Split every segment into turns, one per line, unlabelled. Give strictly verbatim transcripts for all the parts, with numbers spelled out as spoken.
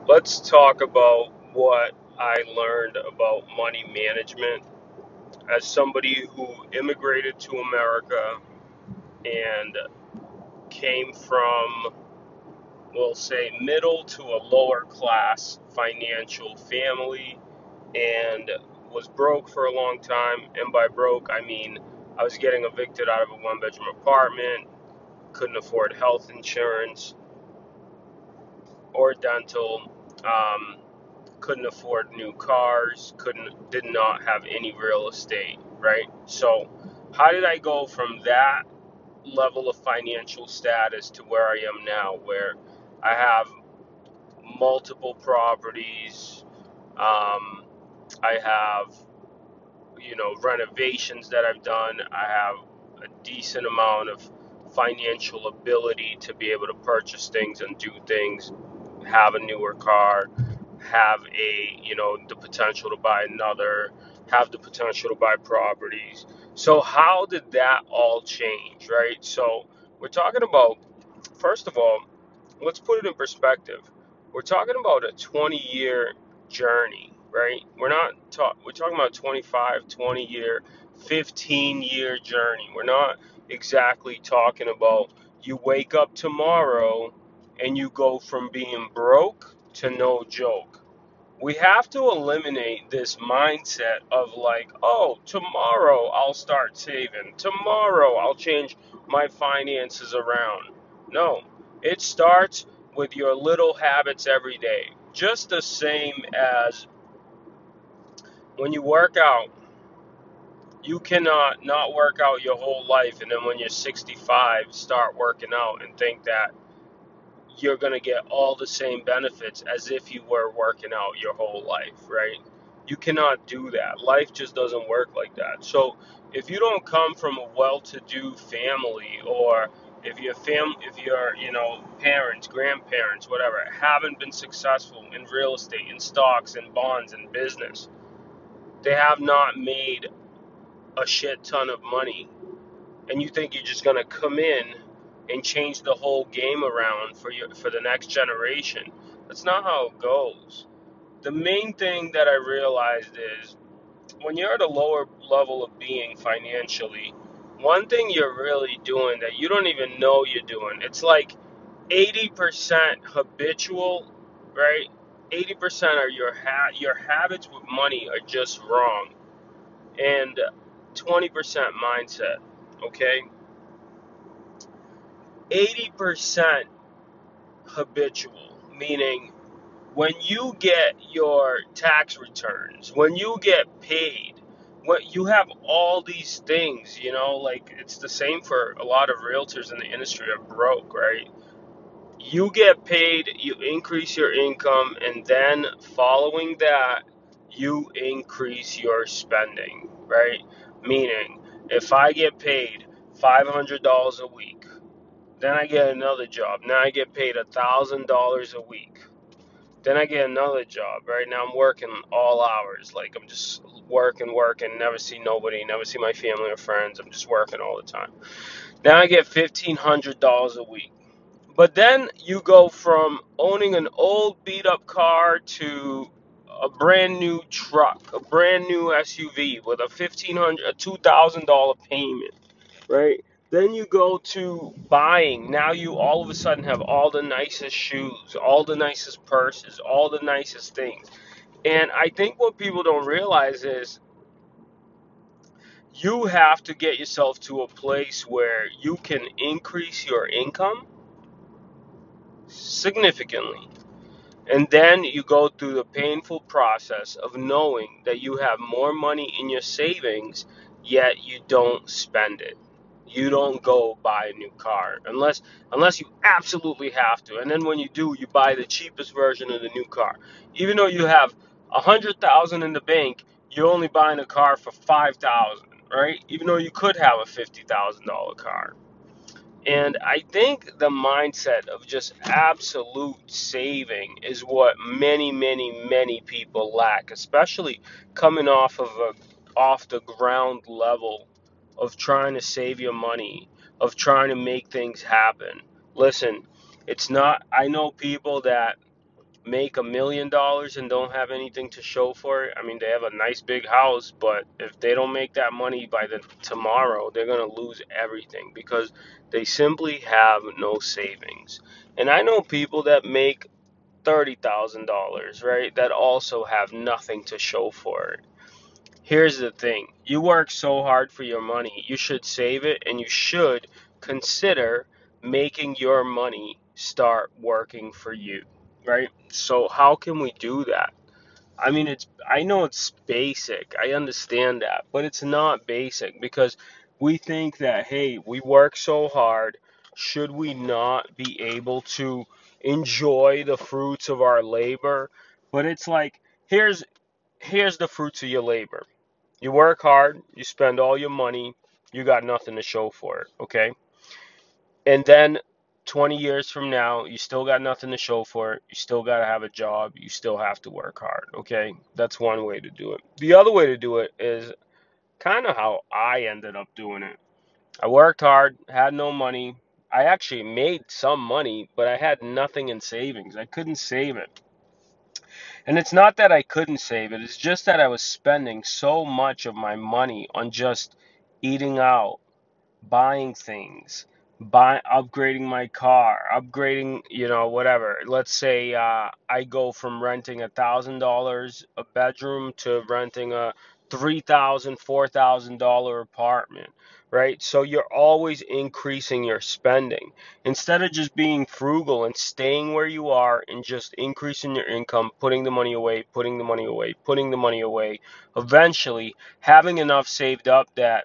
Let's talk about what I learned about money management as somebody who immigrated to America and came from, we'll say, middle to a lower class financial family and was broke for a long time. And by broke, I mean I was getting evicted out of a one bedroom apartment, couldn't afford health insurance or dental. Um, couldn't afford new cars, couldn't did not have any real estate, right? So how did I go from that level of financial status to where I am now, where I have multiple properties, um, I have, you know, renovations that I've done, I have a decent amount of financial ability to be able to purchase things and do things, have a newer car, have a, you know, the potential to buy another, have the potential to buy properties. So how did that all change, right? So we're talking about, first of all, let's put it in perspective. We're talking about a twenty year journey, right? We're not talk we're talking about twenty-five, twenty year, fifteen year journey. We're not exactly talking about you wake up tomorrow and you go from being broke to no joke. We have to eliminate this mindset of like, oh, tomorrow I'll start saving. Tomorrow I'll change my finances around. No, it starts with your little habits every day. Just the same as when you work out, you cannot not work out your whole life and then when you're sixty-five start working out and think that you're going to get all the same benefits as if you were working out your whole life, right? You cannot do that. Life just doesn't work like that. So if you don't come from a well-to-do family, or if your fam if your, you know, parents, grandparents, whatever, haven't been successful in real estate, in stocks, in bonds, in business, they have not made a shit ton of money, and you think you're just going to come in and change the whole game around for your for the next generation. That's not how it goes. The main thing that I realized is when you're at a lower level of being financially, one thing you're really doing that you don't even know you're doing, it's like eighty percent habitual, right? eighty percent are your ha- your habits with money are just wrong, and twenty percent mindset, okay? eighty percent habitual, meaning when you get your tax returns, when you get paid, what you have all these things, you know, like it's the same for a lot of realtors in the industry are broke, right? You get paid, you increase your income, and then following that, you increase your spending, right? Meaning, if I get paid five hundred dollars a week, then I get another job. Now I get paid a thousand dollars a week. Then I get another job. Right now I'm working all hours. Like I'm just working, working, never see nobody, never see my family or friends. I'm just working all the time. Now I get fifteen hundred dollars a week. But then you go from owning an old beat up car to a brand new truck, a brand new S U V with a fifteen hundred, a two thousand dollar payment, right? Then you go to buying. Now you all of a sudden have all the nicest shoes, all the nicest purses, all the nicest things. And I think what people don't realize is you have to get yourself to a place where you can increase your income significantly. And then you go through the painful process of knowing that you have more money in your savings, yet you don't spend it. You don't go buy a new car unless unless you absolutely have to. And then when you do, you buy the cheapest version of the new car. Even though you have a hundred thousand in the bank, you're only buying a car for five thousand, right? Even though you could have a fifty thousand dollar car. And I think the mindset of just absolute saving is what many, many, many people lack, especially coming off of a off the ground level of trying to save your money, of trying to make things happen. Listen, it's not, I know people that make a million dollars and don't have anything to show for it. I mean, they have a nice big house, but if they don't make that money by the tomorrow, they're going to lose everything because they simply have no savings. And I know people that make thirty thousand dollars right, that also have nothing to show for it. Here's the thing. You work so hard for your money. You should save it and you should consider making your money start working for you, right? So how can we do that? I mean, it's I know it's basic. I understand that, but it's not basic because we think that hey, we work so hard, should we not be able to enjoy the fruits of our labor? But it's like here's here's the fruits of your labor. You work hard, you spend all your money, you got nothing to show for it, okay? And then twenty years from now, you still got nothing to show for it. You still got to have a job. You still have to work hard, okay? That's one way to do it. The other way to do it is kind of how I ended up doing it. I worked hard, had no money. I actually made some money, but I had nothing in savings. I couldn't save it. And it's not that I couldn't save it, it's just that I was spending so much of my money on just eating out, buying things, buy upgrading my car, upgrading, you know, whatever. Let's say uh, I go from renting a thousand dollars a bedroom to renting a three thousand, four thousand dollar apartment, right? So you're always increasing your spending instead of just being frugal and staying where you are and just increasing your income, putting the money away, putting the money away, putting the money away. Eventually, having enough saved up that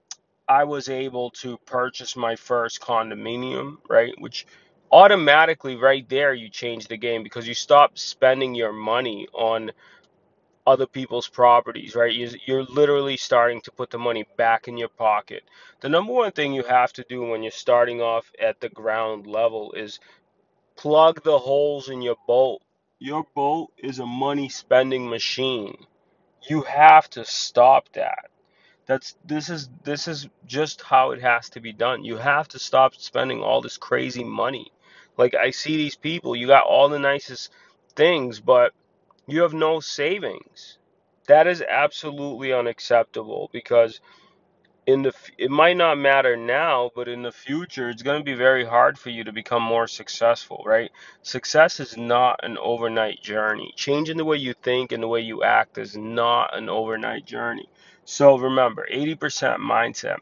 I was able to purchase my first condominium, right? Which automatically, right there, you change the game because you stop spending your money on other people's properties, right? You- You're literally starting to put the money back in your pocket. The number one thing you have to do when you're starting off at the ground level is plug the holes in your boat. Your boat is a money spending machine. You have to stop that. That's this is this is just how it has to be done. You have to stop spending all this crazy money. Like I see these people, you got all the nicest things, but you have no savings. That is absolutely unacceptable because in the it might not matter now, but in the future it's going to be very hard for you to become more successful, right? Success is not an overnight journey. Changing the way you think and the way you act is not an overnight journey. So remember, eighty percent mindset.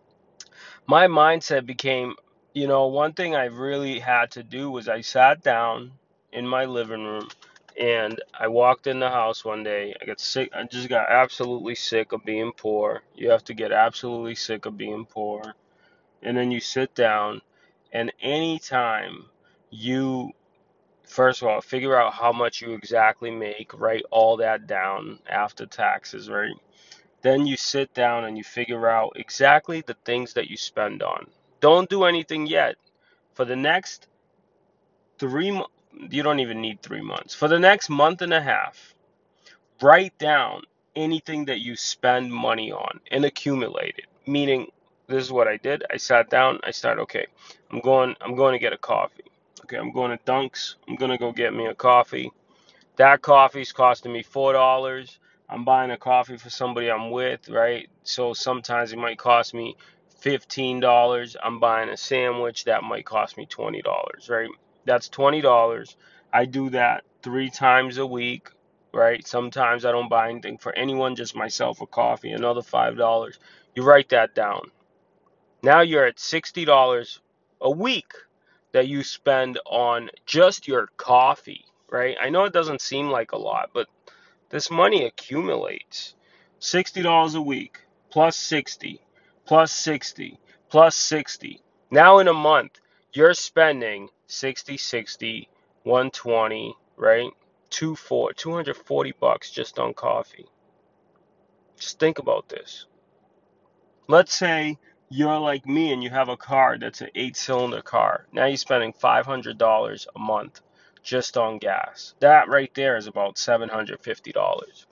My mindset became, you know, one thing I really had to do was I sat down in my living room and I walked in the house one day. I got sick. I just got absolutely sick of being poor. You have to get absolutely sick of being poor. And then you sit down, and anytime you, first of all, figure out how much you exactly make, write all that down after taxes, right? Then you sit down and you figure out exactly the things that you spend on. Don't do anything yet. For the next three months, you don't even need three months. For the next month and a half, write down anything that you spend money on and accumulate it. Meaning, this is what I did. I sat down. I started. Okay, I'm going. I'm going to get a coffee. Okay, I'm going to Dunks. I'm gonna go get me a coffee. That coffee's costing me four dollars. I'm buying a coffee for somebody I'm with, right? So sometimes it might cost me fifteen dollars. I'm buying a sandwich that might cost me twenty dollars, right? That's twenty dollars. I do that three times a week, right? Sometimes I don't buy anything for anyone, just myself a coffee, another five dollars. You write that down. Now you're at sixty dollars a week that you spend on just your coffee, right? I know it doesn't seem like a lot, but this money accumulates. sixty dollars a week plus sixty plus sixty plus sixty. Now in a month, you're spending sixty, sixty, one twenty, right? Two four, two hundred forty bucks just on coffee. Just think about this. Let's say you're like me and you have a car that's an eight cylinder car. Now you're spending five hundred dollars a month just on gas. That right there is about seven hundred fifty dollars.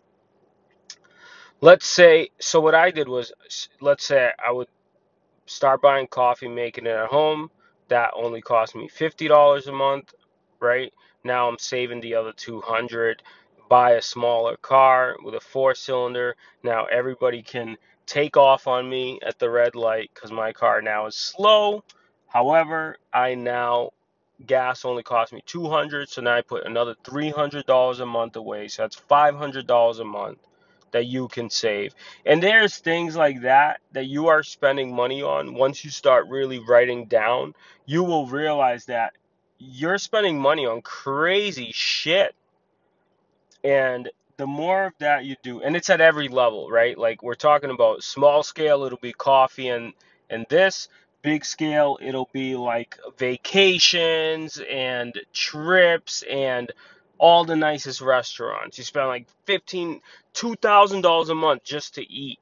Let's say, so what I did was, let's say I would start buying coffee, making it at home. That only cost me fifty dollars a month. right? Now I'm saving the other two hundred, buy a smaller car with a four cylinder. Now everybody can take off on me at the red light because my car now is slow. However, I now gas only cost me two hundred, so now I put another three hundred dollars a month away. So that's five hundred dollars a month that you can save. And there's things like that that you are spending money on. Once you start really writing down, you will realize that you're spending money on crazy shit. And the more of that you do, and it's at every level, right? Like we're talking about small scale, it'll be coffee and and this big scale, it'll be like vacations and trips and all the nicest restaurants. You spend like fifteen, two thousand dollars a month just to eat.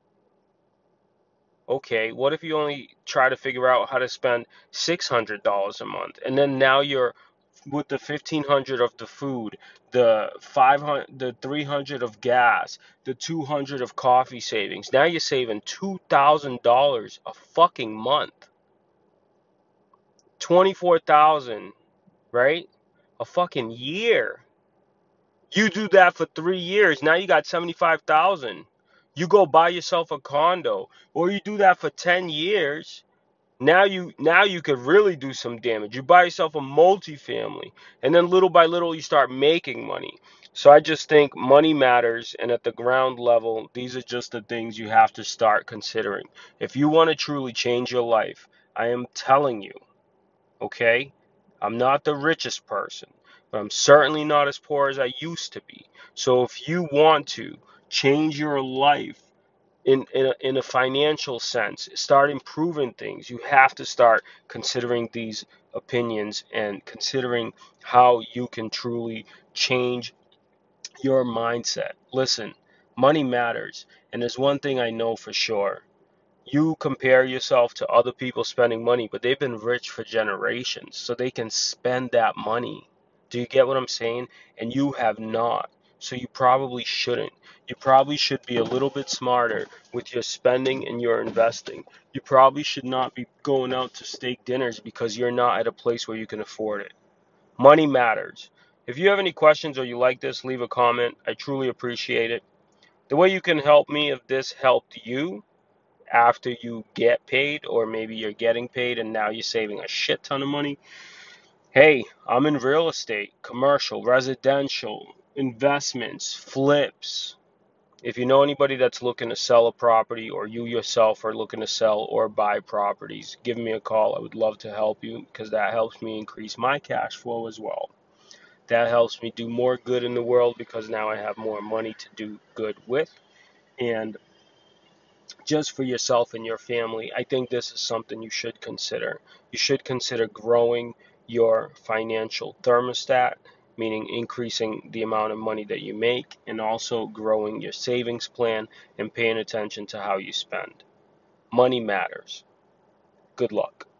Okay, what if you only try to figure out how to spend six hundred dollars a month, and then now you're with the fifteen hundred of the food, the five hundred, the three hundred of gas, the two hundred of coffee savings. Now you're saving two thousand dollars a fucking month. twenty-four thousand, right? A fucking year. You do that for three years, now you got seventy-five thousand. You go buy yourself a condo, or you do that for ten years. Now you now you could really do some damage. You buy yourself a multifamily, and then little by little you start making money. So I just think money matters, and at the ground level, these are just the things you have to start considering. If you want to truly change your life, I am telling you, okay? I'm not the richest person, but I'm certainly not as poor as I used to be. So if you want to change your life, in in a, in a financial sense, start improving things, you have to start considering these opinions and considering how you can truly change your mindset. Listen, money matters, and there's one thing I know for sure. You compare yourself to other people spending money, but they've been rich for generations, so they can spend that money. Do you get what I'm saying? And you have not. So you probably shouldn't. You probably should be a little bit smarter with your spending and your investing. You probably should not be going out to steak dinners because you're not at a place where you can afford it. Money matters. If you have any questions or you like this, leave a comment. I truly appreciate it. The way you can help me if this helped you after you get paid, or maybe you're getting paid and now you're saving a shit ton of money. Hey, I'm in real estate, commercial, residential, investments, flips. If you know anybody that's looking to sell a property, or you yourself are looking to sell or buy properties, give me a call. I would love to help you because that helps me increase my cash flow as well. That helps me do more good in the world because now I have more money to do good with. And just for yourself and your family, I think this is something you should consider. You should consider growing your financial thermostat, meaning increasing the amount of money that you make, and also growing your savings plan and paying attention to how you spend. Money matters. Good luck.